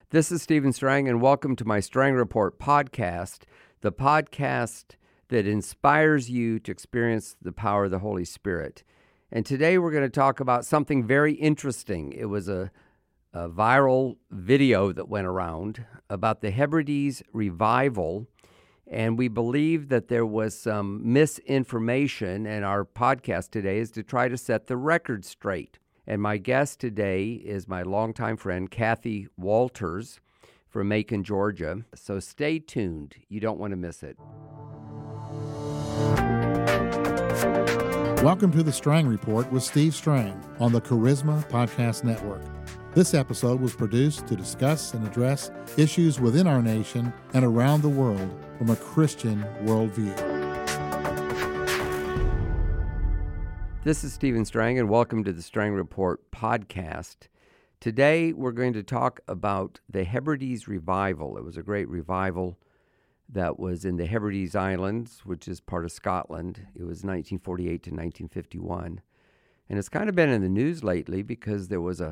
This is Stephen Strang, and welcome to my Strang Report podcast, the podcast that inspires you to experience the power of the Holy Spirit. And today we're going to talk about something very interesting. It was a viral video that went around about the Hebrides revival, and we believe that there was some misinformation, and our podcast today is to try to set the record straight. And my guest today is my longtime friend, Kathy Walters from Macon, Georgia. So stay tuned. You don't want to miss it. Welcome to the Strang Report with Steve Strang on the Charisma Podcast Network. This episode was produced to discuss and address issues within our nation and around the world from a Christian worldview. This is Stephen Strang, and welcome to the Strang Report podcast. Today, we're going to talk about the Hebrides revival. It was a great revival that was in the Hebrides Islands, which is part of Scotland. It was 1948 to 1951. And it's kind of been in the news lately because there was a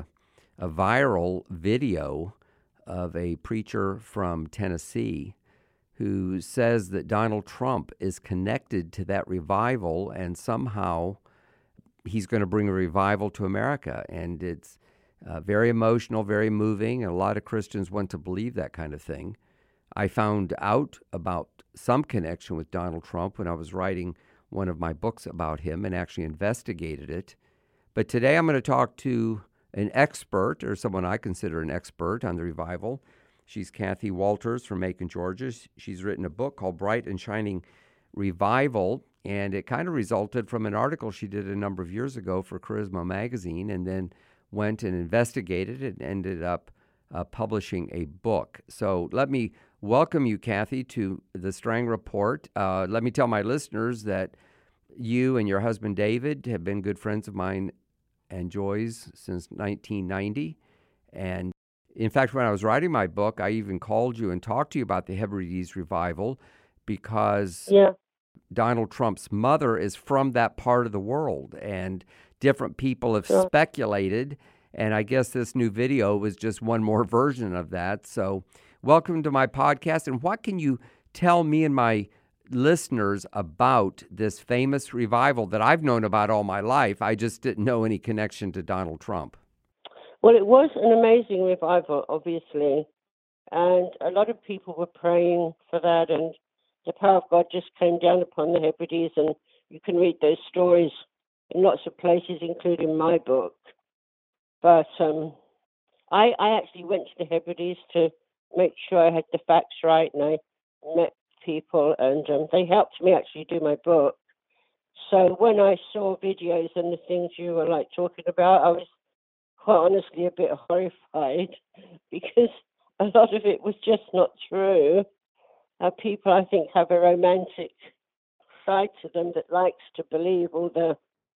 viral video of a preacher from Tennessee who says that Donald Trump is connected to that revival and somehow he's going to bring a revival to America. And it's very emotional, very moving, and a lot of Christians want to believe that kind of thing. I found out about some connection with Donald Trump when I was writing one of my books about him and actually investigated it. But today I'm going to talk to an expert, or someone I consider an expert on the revival. She's Kathy Walters from Macon, Georgia. She's written a book called Bright and Shining Revival, and it kind of resulted from an article she did a number of years ago for Charisma magazine, and then went and investigated it and ended up publishing a book. So let me welcome you, Kathy, to the Strang Report. Let me tell my listeners that you and your husband, David, have been good friends of mine and Joy's since 1990. And in fact, when I was writing my book, I even called you and talked to you about the Hebrides revival because Donald Trump's mother is from that part of the world, and different people have speculated, and I guess this new video was just one more version of that. So welcome to my podcast, and what can you tell me and my listeners about this famous revival that I've known about all my life? I just didn't know any connection to Donald Trump. Well, it was an amazing revival, obviously, and a lot of people were praying for that, and the power of God just came down upon the Hebrides, and you can read those stories in lots of places, including my book. But I actually went to the Hebrides to make sure I had the facts right, and I met people, and they helped me actually do my book. So when I saw videos and the things you were talking about, I was quite honestly a bit horrified because a lot of it was just not true. People, I think, have a romantic side to them that likes to believe all the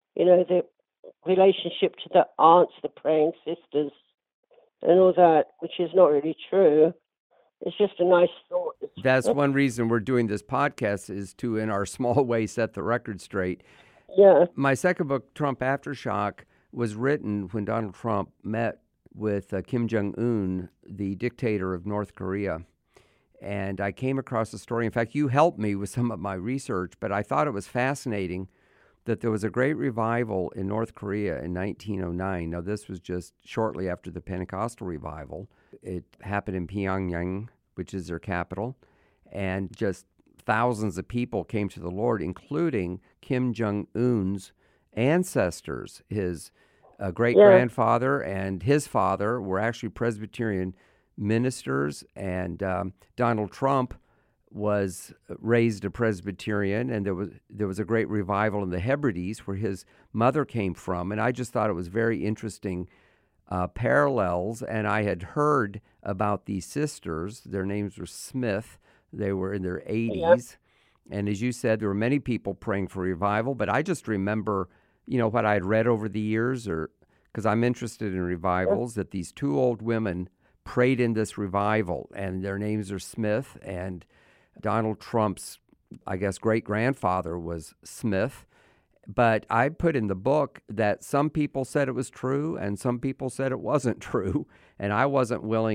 relationship to the aunts, the praying sisters, and all that, which is not really true. It's just a nice thought. That's one reason we're doing this podcast, is to, in our small way, set the record straight. Yeah. My second book, Trump Aftershock, was written when Donald Trump met with Kim Jong-un, the dictator of North Korea. And I came across a story. In fact, you helped me with some of my research, but I thought it was fascinating that there was a great revival in North Korea in 1909. Now, this was just shortly after the Pentecostal revival. It happened in Pyongyang, which is their capital, and just thousands of people came to the Lord, including Kim Jong-un's ancestors. His great-grandfather and his father were actually Presbyterian ministers, and Donald Trump was raised a Presbyterian, and there was a great revival in the Hebrides where his mother came from, and I just thought it was very interesting parallels. And I had heard about these sisters. Their names were Smith. They were in their 80s, and as you said, there were many people praying for revival, but I just remember, what I had read over the years, or because I'm interested in revivals, that these two old women prayed in this revival, and their names are Smith, and Donald Trump's, I guess, great-grandfather was Smith. But I put in the book that some people said it was true and some people said it wasn't true, and I wasn't willing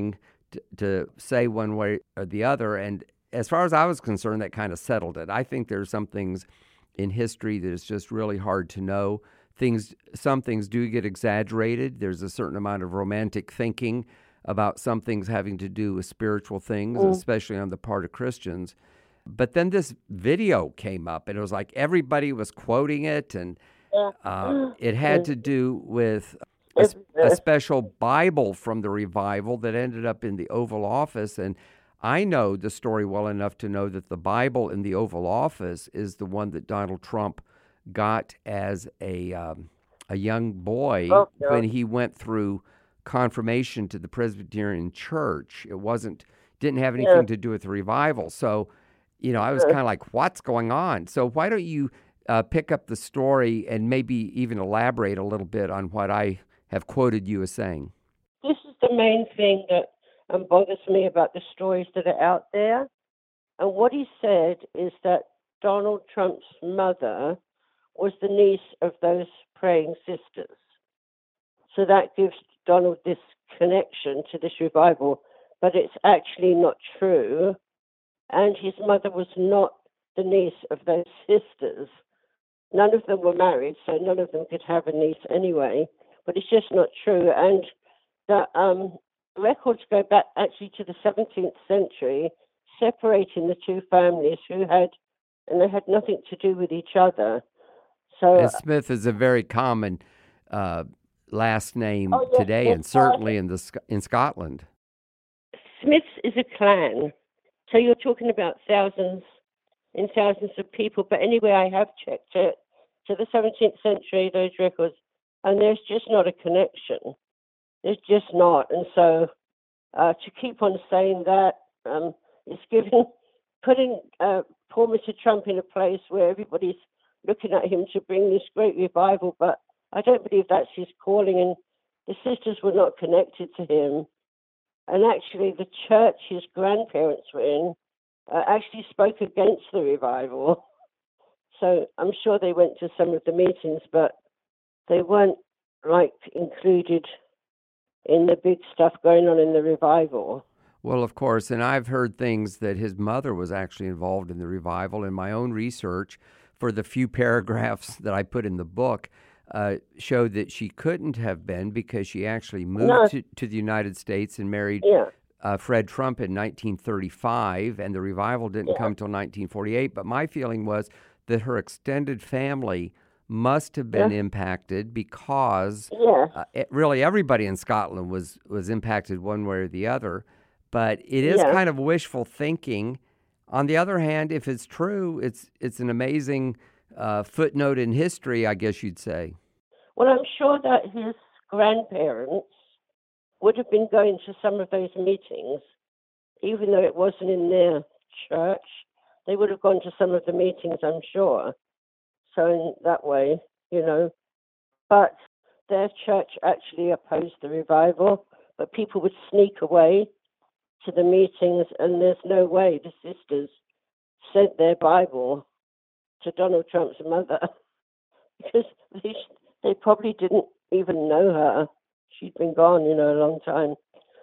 to say one way or the other. And as far as I was concerned, that kind of settled it. I think there's some things in history that is just really hard to know. Some things do get exaggerated. There's a certain amount of romantic thinking about some things having to do with spiritual things, especially on the part of Christians. But then this video came up, and it was like everybody was quoting it, and it had to do with a special Bible from the revival that ended up in the Oval Office. And I know the story well enough to know that the Bible in the Oval Office is the one that Donald Trump got as a young boy when he went through confirmation to the Presbyterian Church. Didn't have anything to do with the revival. So, I was kind of like, what's going on? So why don't you pick up the story and maybe even elaborate a little bit on what I have quoted you as saying? This is the main thing that bothers me about the stories that are out there. And what he said is that Donald Trump's mother was the niece of those praying sisters. So that gives Donald this connection to this revival, but it's actually not true. And his mother was not the niece of those sisters. None of them were married, so none of them could have a niece anyway. But it's just not true. And the records go back actually to the 17th century, separating the two families and they had nothing to do with each other. So and Smith is a very common last name today, and certainly in Scotland. Smiths is a clan. So you're talking about thousands of people. But anyway, I have checked it to the 17th century, those records, and there's just not a connection. There's just not. And so to keep on saying that is putting poor Mr. Trump in a place where everybody's looking at him to bring this great revival. But I don't believe that's his calling. And the sisters were not connected to him. And actually, the church his grandparents were in actually spoke against the revival. So I'm sure they went to some of the meetings, but they weren't included in the big stuff going on in the revival. Well, of course, and I've heard things that his mother was actually involved in the revival. In my own research, for the few paragraphs that I put in the book, showed that she couldn't have been because she actually moved to the United States and married Fred Trump in 1935, and the revival didn't come until 1948. But my feeling was that her extended family must have been impacted because really everybody in Scotland was impacted one way or the other. But it is kind of wishful thinking. On the other hand, if it's true, it's an amazing footnote in history, I guess you'd say. Well, I'm sure that his grandparents would have been going to some of those meetings, even though it wasn't in their church. They would have gone to some of the meetings, I'm sure. So in that way, But their church actually opposed the revival, but people would sneak away to the meetings, and there's no way the sisters sent their Bible to Donald Trump's mother because they probably didn't even know her. She'd been gone, a long time.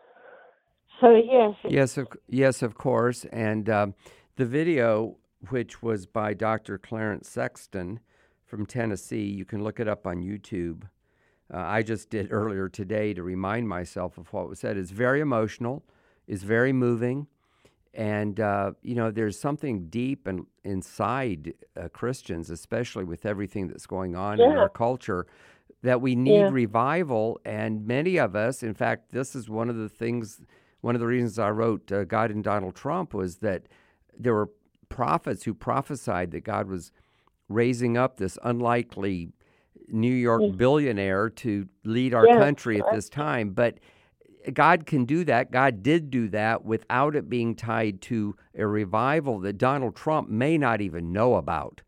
So yes, of course. And the video, which was by Dr. Clarence Sexton from Tennessee, you can look it up on YouTube. I just did earlier today to remind myself of what was said. It's very emotional. It's very moving. And, there's something deep and inside Christians, especially with everything that's going on in our culture, that we need revival. And many of us, in fact, this is one of the reasons I wrote God and Donald Trump, was that there were prophets who prophesied that God was raising up this unlikely New York billionaire to lead our country at this time. But God can do that. God did do that without it being tied to a revival that Donald Trump may not even know about.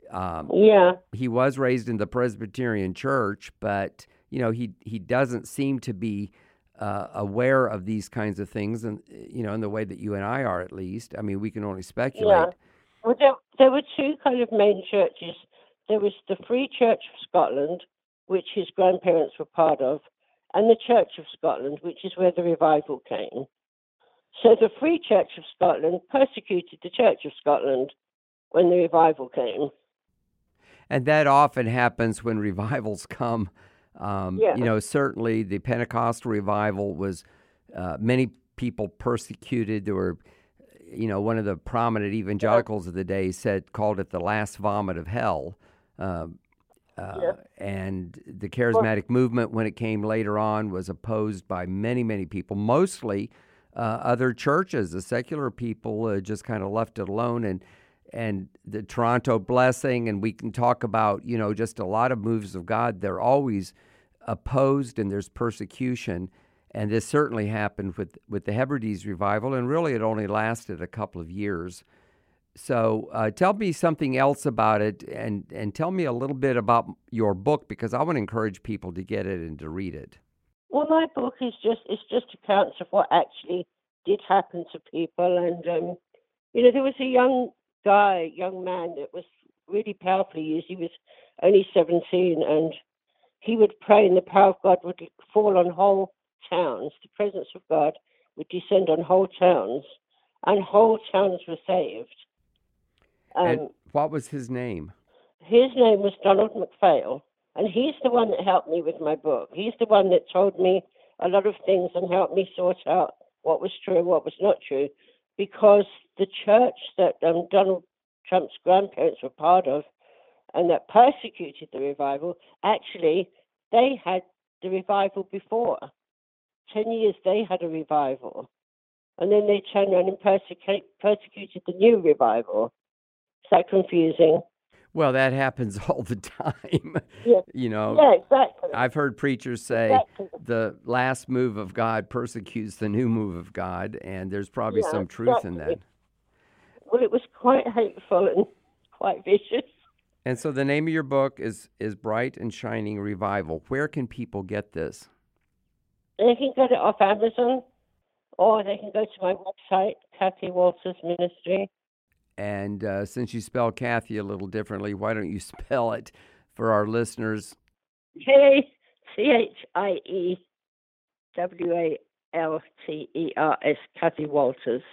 He was raised in the Presbyterian Church, but he doesn't seem to be aware of these kinds of things, and in the way that you and I are, at least. I mean, we can only speculate. Yeah. Well, there were two kind of main churches. There was the Free Church of Scotland, which his grandparents were part of, and the Church of Scotland, which is where the revival came. So the Free Church of Scotland persecuted the Church of Scotland when the revival came. And that often happens when revivals come. Yeah. Certainly the Pentecostal revival was many people persecuted. There were, one of the prominent evangelicals of the day called it the last vomit of hell. And the charismatic movement, when it came later on, was opposed by many, many people, mostly other churches. The secular people just kind of left it alone. And the Toronto Blessing, and we can talk about, just a lot of moves of God. They're always opposed, and there's persecution. And this certainly happened with the Hebrides revival, and really it only lasted a couple of years. So tell me something else about it, and tell me a little bit about your book, because I want to encourage people to get it and to read it. Well, my book is just accounts of what actually did happen to people. And, there was a young man that was really powerfully used. He was only 17, and he would pray and the power of God would fall on whole towns. The presence of God would descend on whole towns, and whole towns were saved. And what was his name? His name was Donald McPhail, and he's the one that helped me with my book. He's the one that told me a lot of things and helped me sort out what was true and what was not true, because the church that Donald Trump's grandparents were part of and that persecuted the revival, actually, they had the revival before. 10 years they had a revival. And then they turned around and persecuted the new revival. Is that confusing? Well, that happens all the time. Yeah. Yeah, exactly. I've heard preachers say the last move of God persecutes the new move of God, and there's probably some truth in that. Well, it was quite hateful and quite vicious. And so the name of your book is Bright and Shining Revival. Where can people get this? They can get it off Amazon, or they can go to my website, Kathy Walters Ministry. And since you spell Kathy a little differently, why don't you spell it for our listeners? KathyWalters, Kathy Walters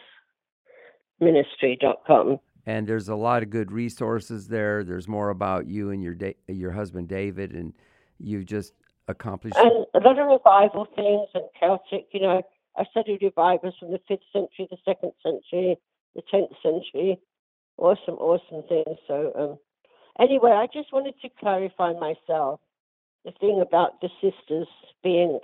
Ministry.com. And there's a lot of good resources there. There's more about you and your husband David, and you've just accomplished. And a lot of revival things and Celtic. I studied revivals from the 5th century, the 2nd century, the 10th century. Awesome things. So anyway, I just wanted to clarify myself the thing about the sisters being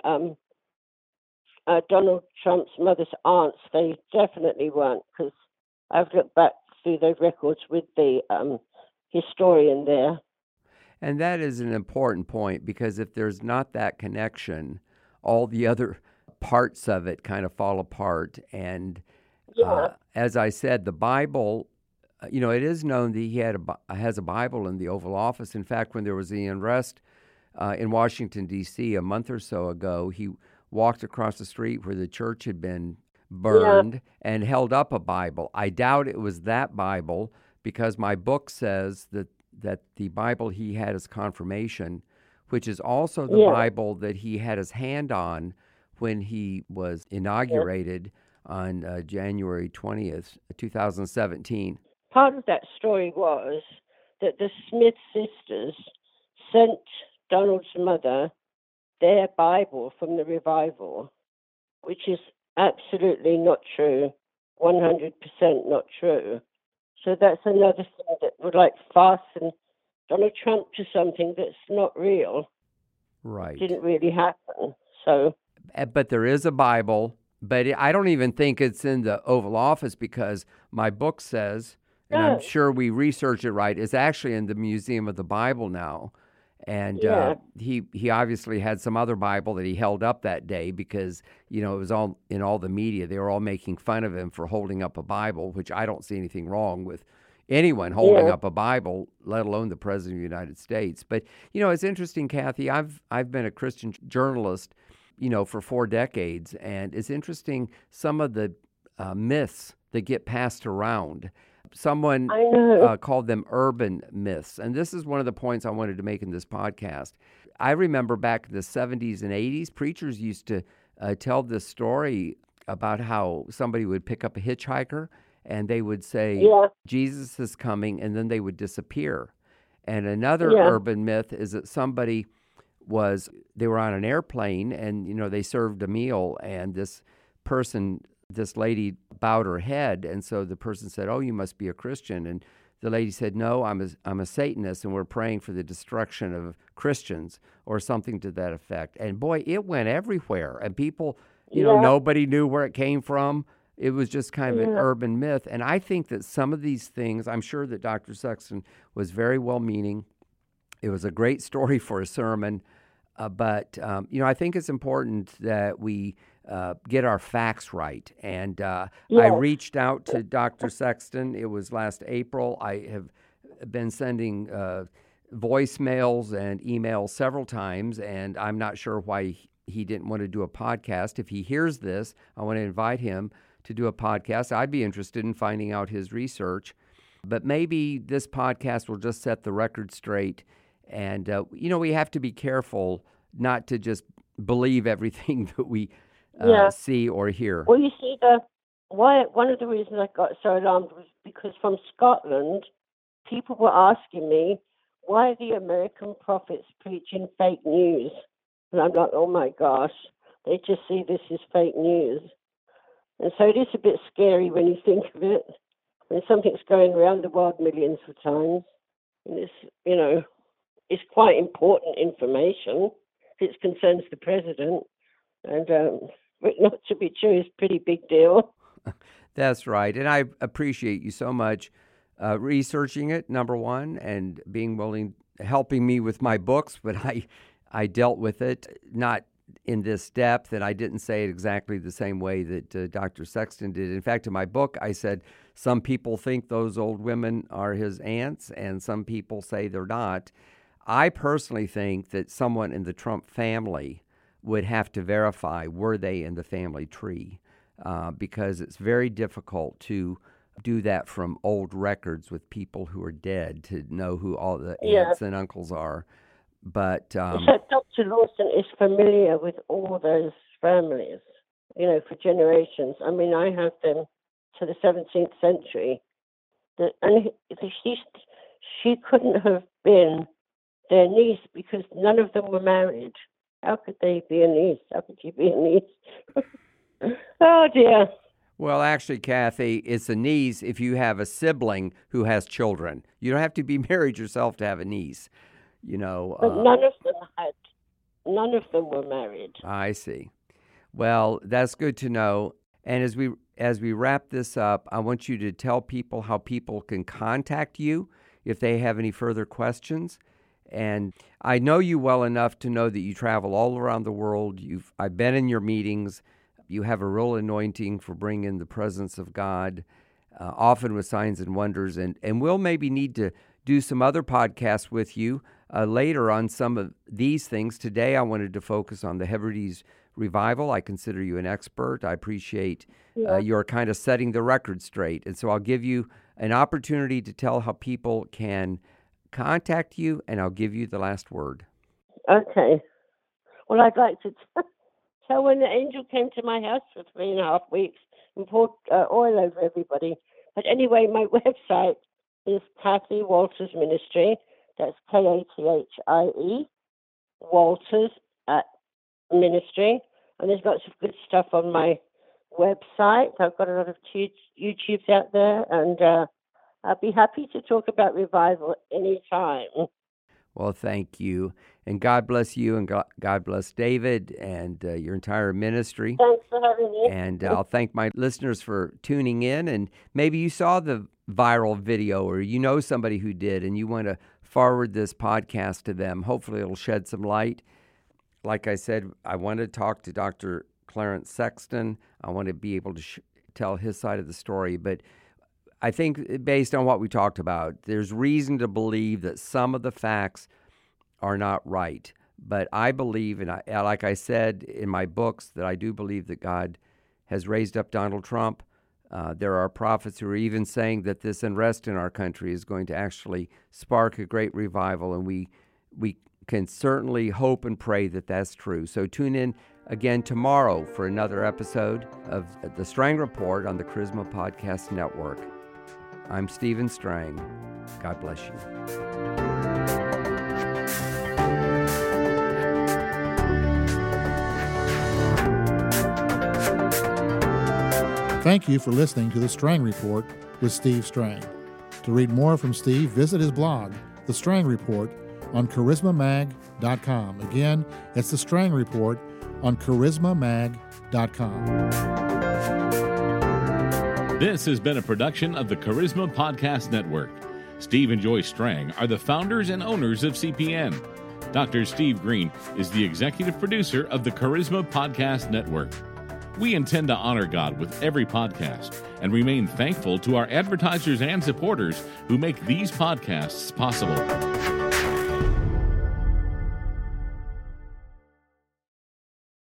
Donald Trump's mother's aunts. They definitely weren't, because I've looked back through those records with the historian there. And that is an important point, because if there's not that connection, all the other parts of it kind of fall apart. And as I said, the Bible, it is known that he has a Bible in the Oval Office. In fact, when there was the unrest in Washington, D.C. a month or so ago, he walked across the street where the church had been burned and held up a Bible. I doubt it was that Bible, because my book says that the Bible he had as confirmation, which is also the Bible that he had his hand on when he was inaugurated on January 20th, 2017. Part of that story was that the Smith sisters sent Donald's mother their Bible from the revival, which is absolutely not true, 100% not true. So that's another thing that would fasten Donald Trump to something that's not real. Right. It didn't really happen. So, but there is a Bible, but I don't even think it's in the Oval Office, because my book says, and I'm sure we researched it right, it's actually in the Museum of the Bible now. And he obviously had some other Bible that he held up that day, because, it was all in all the media. They were all making fun of him for holding up a Bible, which I don't see anything wrong with anyone holding up a Bible, let alone the President of the United States. But, it's interesting, Kathy. I've been a Christian journalist, for 4 decades, and it's interesting some of the myths that get passed around. Someone called them urban myths. And this is one of the points I wanted to make in this podcast. I remember back in the 70s and 80s, preachers used to tell this story about how somebody would pick up a hitchhiker and they would say, Yeah. Jesus is coming, and then they would disappear. And another Yeah. urban myth is that they were on an airplane and, they served a meal, and this lady bowed her head. And so the person said, "Oh, you must be a Christian." And the lady said, "No, I'm a Satanist, and we're praying for the destruction of Christians," or something to that effect. And boy, it went everywhere. And people, nobody knew where it came from. It was just kind of an urban myth. And I think that some of these things, I'm sure that Dr. Sexton was very well-meaning. It was a great story for a sermon. But I think it's important that we get our facts right. And I reached out to Dr. Sexton. It was last April. I have been sending voicemails and emails several times, and I'm not sure why he didn't want to do a podcast. If he hears this, I want to invite him to do a podcast. I'd be interested in finding out his research. But maybe this podcast will just set the record straight. And, we have to be careful not to just believe everything that we see or hear. Well, you see, one of the reasons I got so alarmed was because from Scotland, people were asking me, why are the American prophets preaching fake news? And I'm like, oh my gosh, they just see this as fake news. And so it is a bit scary when you think of it, when something's going around the world millions of times. And it's quite important information. It concerns the president. And for it not to be true is a pretty big deal. That's right. And I appreciate you so much researching it, number one, and being helping me with my books. But I dealt with it, not in this depth, and I didn't say it exactly the same way that Dr. Sexton did. In fact, in my book, I said some people think those old women are his aunts, and some people say they're not. I personally think that someone in the Trump family would have to verify, were they in the family tree, because it's very difficult to do that from old records with people who are dead, to know who all the aunts and uncles are. But so Dr. Lawson is familiar with all those families, for generations. I mean, I have them to the 17th century. And she couldn't have been their niece because none of them were married. How could they be a niece? How could you be a niece? Oh, dear. Well, actually, Kathy, it's a niece if you have a sibling who has children. You don't have to be married yourself to have a niece. But none of them were married. I see. Well, that's good to know. And as we wrap this up, I want you to tell people how people can contact you if they have any further questions. And I know you well enough to know that you travel all around the world. I've been in your meetings. You have a real anointing for bringing the presence of God, often with signs and wonders. And we'll maybe need to do some other podcasts with you later on some of these things. Today, I wanted to focus on the Hebrides revival. I consider you an expert. I appreciate your kind of setting the record straight. And so I'll give you an opportunity to tell how people can contact you, and I'll give you the last word. Okay. Well, I'd like to tell when the angel came to my house for 3.5 weeks and poured oil over everybody. But anyway, my website is Kathy Walters Ministry. That's Kathie, Walters Ministry. And there's lots of good stuff on my website. I've got a lot of YouTubes out there, and I'd be happy to talk about revival anytime. Well, thank you. And God bless you, and God bless David and your entire ministry. Thanks for having me. And I'll thank my listeners for tuning in. And maybe you saw the viral video, or you know somebody who did, and you want to forward this podcast to them. Hopefully it'll shed some light. Like I said, I want to talk to Dr. Clarence Sexton. I want to be able to tell his side of the story. But I think based on what we talked about, there's reason to believe that some of the facts are not right. But I believe, and like I said in my books, that I do believe that God has raised up Donald Trump. There are prophets who are even saying that this unrest in our country is going to actually spark a great revival, and we can certainly hope and pray that that's true. So tune in again tomorrow for another episode of The Strang Report on the Charisma Podcast Network. I'm Stephen Strang. God bless you. Thank you for listening to The Strang Report with Steve Strang. To read more from Steve, visit his blog, The Strang Report, on charismamag.com. Again, it's The Strang Report on charismamag.com. This has been a production of the Charisma Podcast Network. Steve and Joy Strang are the founders and owners of CPN. Dr. Steve Green is the executive producer of the Charisma Podcast Network. We intend to honor God with every podcast and remain thankful to our advertisers and supporters who make these podcasts possible.